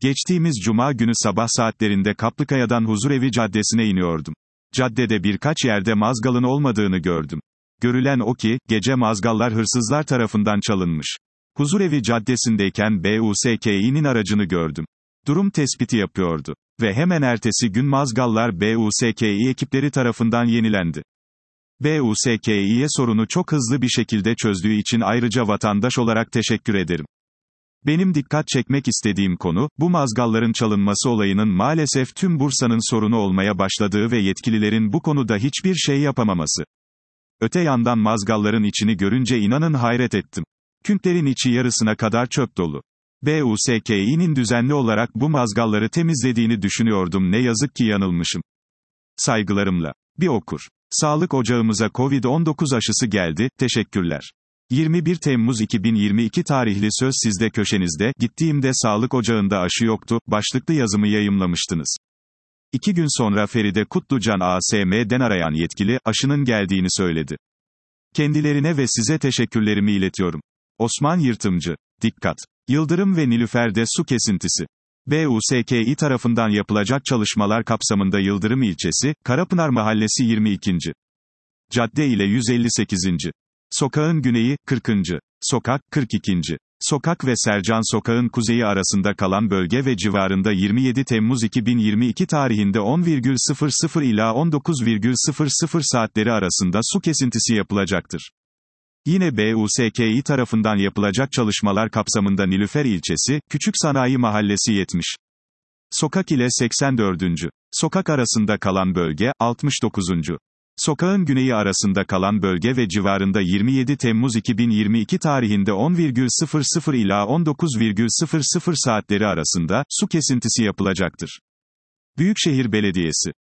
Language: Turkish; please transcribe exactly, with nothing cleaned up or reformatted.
Geçtiğimiz cuma günü sabah saatlerinde Kaplıkaya'dan Huzurevi Caddesi'ne iniyordum. Caddede birkaç yerde mazgalın olmadığını gördüm. Görülen o ki, gece mazgallar hırsızlar tarafından çalınmış. Huzurevi Caddesi'ndeyken B U S K İ'nin aracını gördüm. Durum tespiti yapıyordu. Ve hemen ertesi gün mazgallar B U S K İ ekipleri tarafından yenilendi. B U S K İ'ye sorunu çok hızlı bir şekilde çözdüğü için ayrıca vatandaş olarak teşekkür ederim. Benim dikkat çekmek istediğim konu, bu mazgalların çalınması olayının maalesef tüm Bursa'nın sorunu olmaya başladığı ve yetkililerin bu konuda hiçbir şey yapamaması. Öte yandan mazgalların içini görünce inanın hayret ettim. Künklerin içi yarısına kadar çöp dolu. B U S K İ'nin düzenli olarak bu mazgalları temizlediğini düşünüyordum, ne yazık ki yanılmışım. Saygılarımla. Bir okur. Sağlık ocağımıza Covid on dokuz aşısı geldi, teşekkürler. yirmi bir Temmuz iki bin yirmi iki tarihli Söz Sizde köşenizde, gittiğimde sağlık ocağında aşı yoktu, başlıklı yazımı yayımlamıştınız. İki gün sonra Feride Kutlucan A S M'den arayan yetkili, aşının geldiğini söyledi. Kendilerine ve size teşekkürlerimi iletiyorum. Osman Yırtımcı. Dikkat! Yıldırım ve Nilüfer'de su kesintisi. B U S K İ tarafından yapılacak çalışmalar kapsamında Yıldırım ilçesi, Karapınar Mahallesi yirmi ikinci cadde ile yüz elli sekizinci sokağın güneyi, kırkıncı sokak, kırk ikinci sokak ve Sercan Sokağı'nın kuzeyi arasında kalan bölge ve civarında yirmi yedi Temmuz iki bin yirmi iki tarihinde on sıfır sıfır ila on dokuz sıfır sıfır saatleri arasında su kesintisi yapılacaktır. Yine B U S K İ tarafından yapılacak çalışmalar kapsamında Nilüfer ilçesi, Küçük Sanayi Mahallesi yetmiş sokak ile seksen dördüncü sokak arasında kalan bölge, altmış dokuzuncu sokağın güneyi arasında kalan bölge ve civarında yirmi yedi Temmuz iki bin yirmi iki tarihinde on sıfır sıfır ila on dokuz sıfır sıfır saatleri arasında su kesintisi yapılacaktır. Büyükşehir Belediyesi